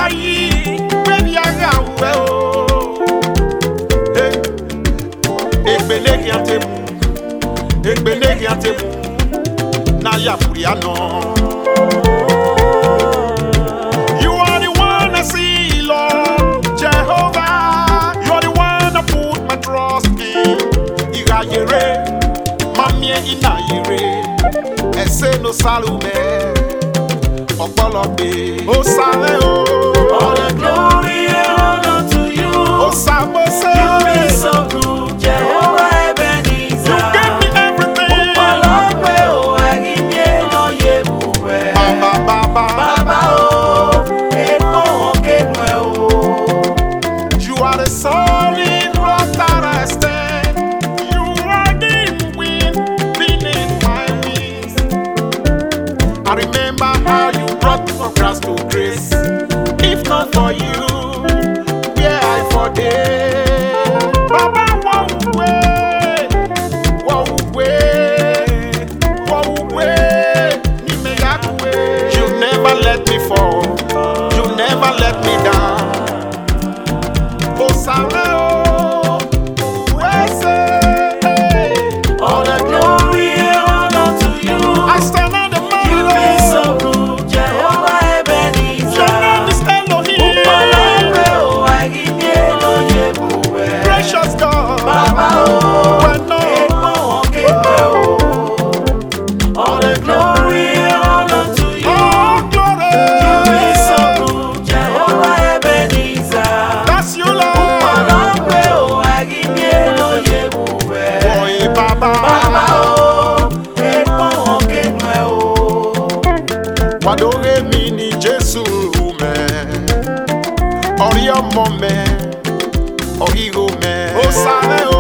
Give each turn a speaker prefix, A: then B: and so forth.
A: Ayi, baby aga well. Hey, ekbenegi antemu, na ya puriano. You are the one I see, Lord Jehovah. You are the one I put my trust in. Irayere, mamie inayere, ese no salume. Okpolobe, Osale o.
B: All the glory and honor to you.
A: Osamose,
B: You've been so good, Jehovah Ebenezer.
A: You gave me everything.
B: Upalope o, Egimye no yebuwe. Baba o, Emo okenwe o.
A: You are the solid rock that I stand. You are the wind beneath my wings. I remember how you brought me from grass to grace. If not for you, where I for day. Baba, you never let me fall. You never let me down.
B: All the glory and honor to you.
A: I stand on the
B: You've been
A: mountain.
B: so good, Jehovah Ebenezer.
A: Your name is Elohim.
B: Upalope o, Egimye no yebuwe.
A: Precious God.
B: Baba o,
A: When no
B: Emo okenwe o. All the glory and honor to you.
A: all glory.
B: You've been so good, Jehovah Ebenezer.
A: That's you, Lord.
B: Upalope o, Egimye no yebuwe.
A: Boy,
B: Baba
A: Baba.
B: o, Emo okenwe o.
A: Wadore mi ni Jesu me. Ori ọmọ me. Ori go me. Osare